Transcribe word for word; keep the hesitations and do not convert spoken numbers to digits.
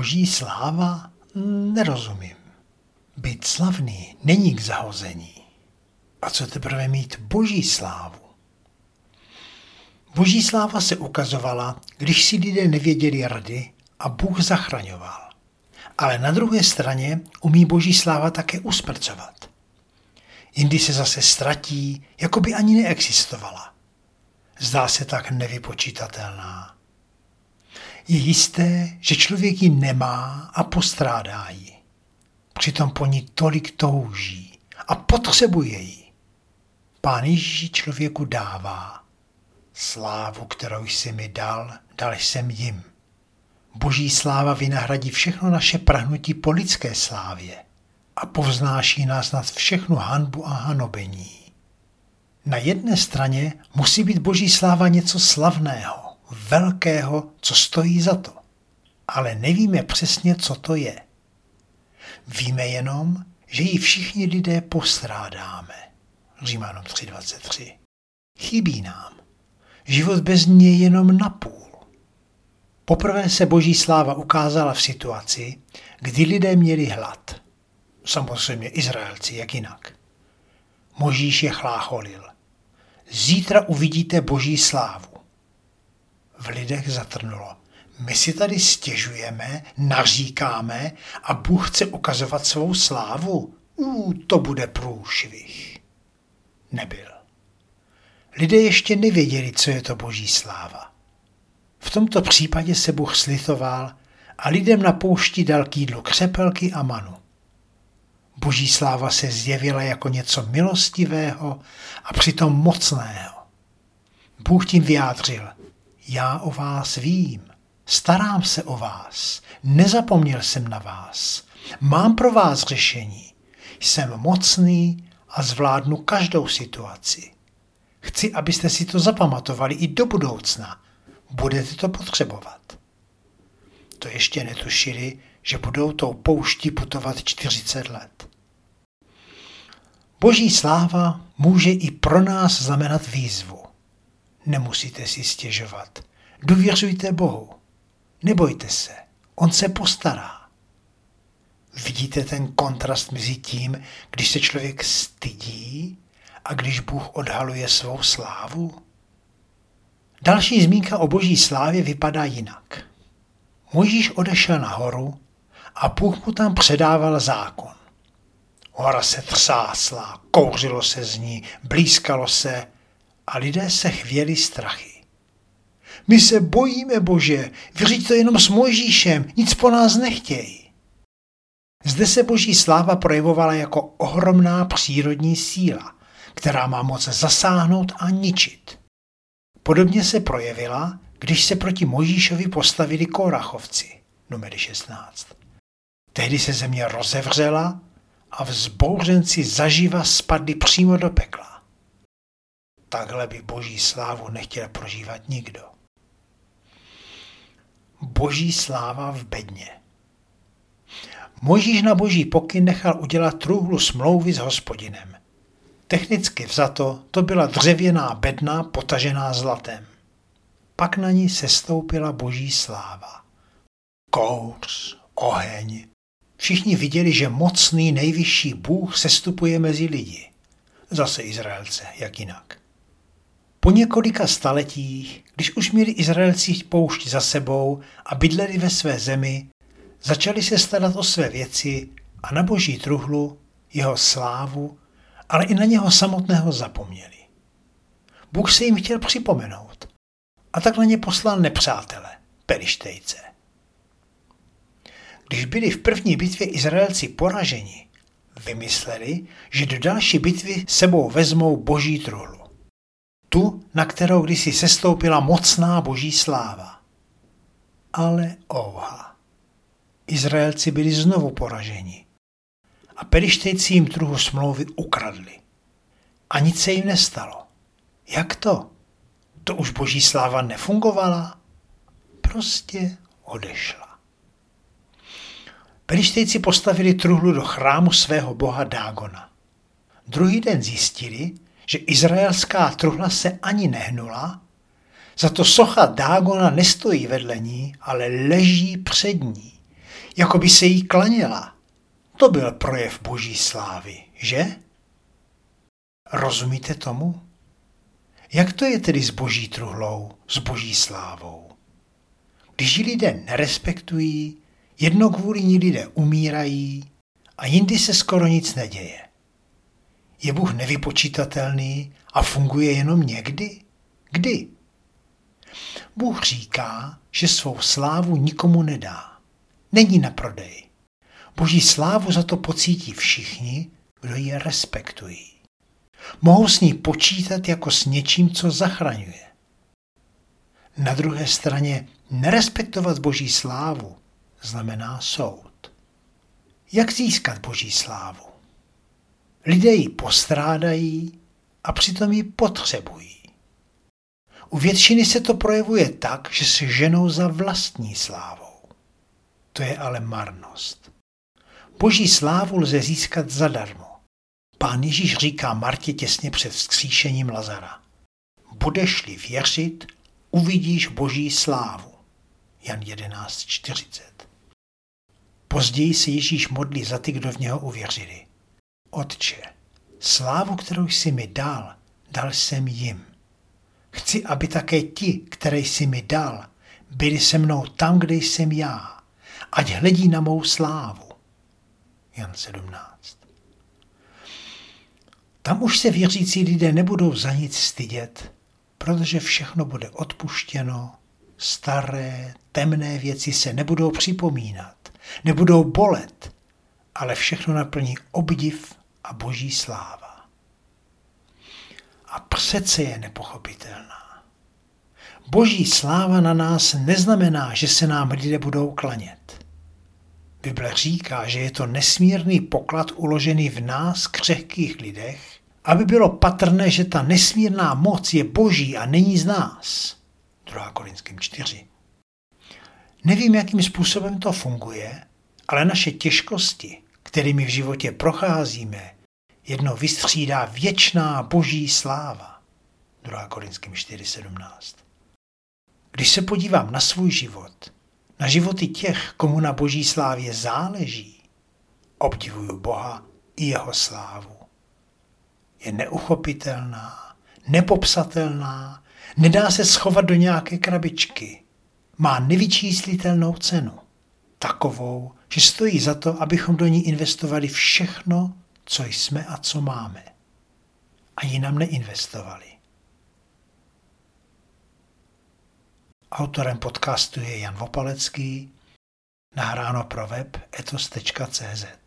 Boží sláva? Nerozumím. Být slavný není k zahození. A co teprve mít boží slávu? Boží sláva se ukazovala, když si lidé nevěděli rady a Bůh zachraňoval. Ale na druhé straně umí boží sláva také usmrcovat. Jindy se zase ztratí, jako by ani neexistovala. Zdá se tak nevypočítatelná. Je jisté, že člověk ji nemá a postrádá ji. Přitom po ní tolik touží a potřebuje ji. Pán Ježíš člověku dává. Slávu, kterou jsi mi dal, dal jsem jim. Boží sláva vynahradí všechno naše prahnutí po lidské slávě a povznáší nás nad všechnu hanbu a hanobení. Na jedné straně musí být boží sláva něco slavného, velkého, co stojí za to. Ale nevíme přesně, co to je. Víme jenom, že ji všichni lidé postrádáme. Římanům tři dvacet tři. Chybí nám. Život bez ní je jenom napůl. Poprvé se boží sláva ukázala v situaci, kdy lidé měli hlad. Samozřejmě Izraelci, jak jinak. Mojžíš je chlácholil. Zítra uvidíte boží slávu. V lidech zatrnulo. My si tady stěžujeme, naříkáme a Bůh chce ukazovat svou slávu. Ú, to bude průšvih. Nebyl. Lidé ještě nevěděli, co je to boží sláva. V tomto případě se Bůh slitoval a lidem na poušti dal k jídlu křepelky a manu. Boží sláva se zjevila jako něco milostivého a přitom mocného. Bůh tím vyjádřil, já o vás vím, starám se o vás, nezapomněl jsem na vás, mám pro vás řešení, jsem mocný a zvládnu každou situaci. Chci, abyste si to zapamatovali i do budoucna. Budete to potřebovat. To ještě netušili, že budou tou pouští putovat čtyřicet let. Boží sláva může i pro nás znamenat výzvu. Nemusíte si stěžovat. Důvěřujte Bohu. Nebojte se. On se postará. Vidíte ten kontrast mezi tím, když se člověk stydí a když Bůh odhaluje svou slávu? Další zmínka o boží slávě vypadá jinak. Mojžíš odešel nahoru a Bůh mu tam předával zákon. Hora se třásla, kouřilo se z ní, blýskalo se a lidé se chvěli strachy. My se bojíme, Bože, vyřiď to jenom s Mojžíšem, nic po nás nechtěj. Zde se boží sláva projevovala jako ohromná přírodní síla, která má moc zasáhnout a ničit. Podobně se projevila, když se proti Mojžíšovi postavili Kórachovci, Numery šestnáct. Tehdy se země rozevřela a vzbouřenci zaživa spadli přímo do pekla. Takhle by boží slávu nechtěl prožívat nikdo. Boží sláva v bedně. Mojžíš na boží pokyn nechal udělat trůhlu smlouvy s Hospodinem. Technicky vzato to byla dřevěná bedna potažená zlatem. Pak na ní sestoupila boží sláva. Kouř, oheň. Všichni viděli, že mocný nejvyšší Bůh sestupuje mezi lidi. Zase Izraelce, jak jinak. Po několika staletích, když už měli Izraelci poušť za sebou a bydleli ve své zemi, začali se starat o své věci a na boží truhlu, jeho slávu, ale i na něho samotného zapomněli. Bůh se jim chtěl připomenout a tak na ně poslal nepřátele, Pelištejce. Když byli v první bitvě Izraelci poraženi, vymysleli, že do další bitvy sebou vezmou boží truhlu. Tu, na kterou kdysi sestoupila mocná boží sláva. Ale ouha. Izraelci byli znovu poraženi a Pelištejci jim truhlu smlouvy ukradli. A nic se jim nestalo. Jak to? To už boží sláva nefungovala? Prostě odešla. Pelištejci postavili truhlu do chrámu svého boha Dágona. Druhý den zjistili, že izraelská truhla se ani nehnula, za to socha Dágona nestojí vedle ní, ale leží před ní. Jako by se jí klaněla. To byl projev boží slávy, že? Rozumíte tomu? Jak to je tedy s boží truhlou, s boží slávou? Když ji lidé nerespektují, jedno kvůli ní lidé umírají a jindy se skoro nic neděje. Je Bůh nevypočítatelný a funguje jenom někdy? Kdy? Bůh říká, že svou slávu nikomu nedá. Není na prodej. Boží slávu za to pocítí všichni, kdo ji respektují. Mohou s ní počítat jako s něčím, co zachraňuje. Na druhé straně nerespektovat boží slávu znamená soud. Jak získat boží slávu? Lidé ji postrádají a přitom ji potřebují. U většiny se to projevuje tak, že se ženou za vlastní slávou. To je ale marnost. Boží slávu lze získat zadarmo. Pán Ježíš říká Martě těsně před vzkříšením Lazara. Budeš-li věřit, uvidíš boží slávu. Jan jedenáct čtyřicet. Později se Ježíš modlí za ty, kdo v něho uvěřili. Otče, slávu, kterou jsi mi dal, dal jsem jim. Chci, aby také ti, které jsi mi dal, byli se mnou tam, kde jsem já, ať hledí na mou slávu. Jan sedmnáct. Tam už se věřící lidé nebudou za nic stydět, protože všechno bude odpuštěno, staré, temné věci se nebudou připomínat, nebudou bolet, ale všechno naplní obdiv a boží sláva. A přece je nepochopitelná. Boží sláva na nás neznamená, že se nám lidé budou klanět. Bible říká, že je to nesmírný poklad uložený v nás, křehkých lidech, aby bylo patrné, že ta nesmírná moc je boží a není z nás. druhá Korinským čtyři. Nevím, jakým způsobem to funguje, ale naše těžkosti, kterými v životě procházíme, jedno vystřídá věčná boží sláva. druhá Korinským čtyři sedmnáct. Když se podívám na svůj život, na životy těch, komu na boží slávě záleží, obdivuju Boha i jeho slávu. Je neuchopitelná, nepopsatelná, nedá se schovat do nějaké krabičky. Má nevyčíslitelnou cenu. Takovou, že stojí za to, abychom do ní investovali všechno, co jsme a co máme. A jinam neinvestovali. Autorem podcastu je Jan Vopalecký, nahráno pro web etos tečka cé zet.